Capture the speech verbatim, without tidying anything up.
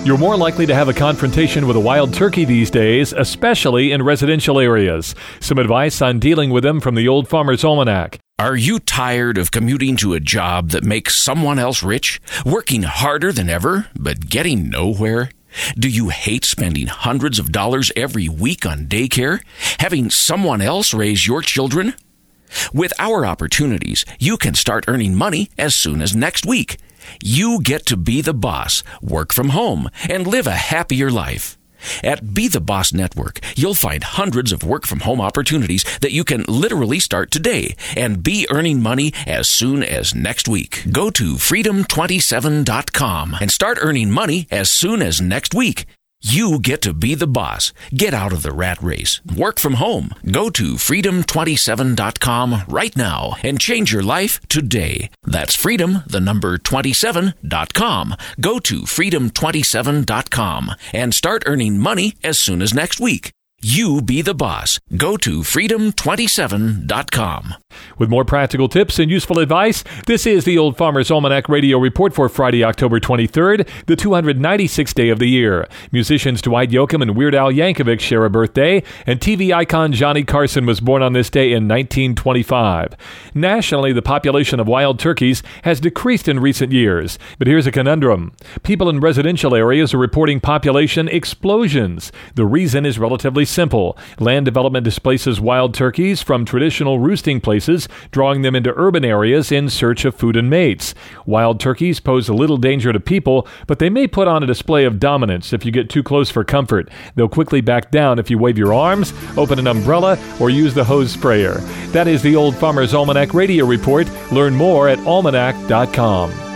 You're more likely to have a confrontation with a wild turkey these days, especially in residential areas. Some advice on dealing with them from the Old Farmer's Almanac. Are you tired of commuting to a job that makes someone else rich? Working harder than ever, but getting nowhere? Do you hate spending hundreds of dollars every week on daycare? Having someone else raise your children? With our opportunities, you can start earning money as soon as next week. You get to be the boss, work from home, and live a happier life. At Be the Boss Network, you'll find hundreds of work-from-home opportunities that you can literally start today and be earning money as soon as next week. Go to freedom twenty-seven dot com and start earning money as soon as next week. You get to be the boss. Get out of the rat race. Work from home. Go to freedom twenty-seven dot com right now and change your life today. That's freedom, the number twenty-seven dot com. Go to freedom twenty-seven dot com and start earning money as soon as next week. You be the boss. Go to freedom twenty-seven dot com. With more practical tips and useful advice, this is the Old Farmer's Almanac Radio Report for Friday, October twenty-third, the two hundred ninety-sixth day of the year. Musicians Dwight Yoakam and Weird Al Yankovic share a birthday, and T V icon Johnny Carson was born on this day in nineteen twenty-five. Nationally, the population of wild turkeys has decreased in recent years, but here's a conundrum. People in residential areas are reporting population explosions. The reason is relatively simple. Land development displaces wild turkeys from traditional roosting places, drawing them into urban areas in search of food and mates. Wild turkeys pose a little danger to people, but they may put on a display of dominance if you get too close for comfort. They'll quickly back down if you wave your arms, open an umbrella, or use the hose sprayer. That is the Old Farmer's Almanac Radio Report. Learn more at almanac dot com.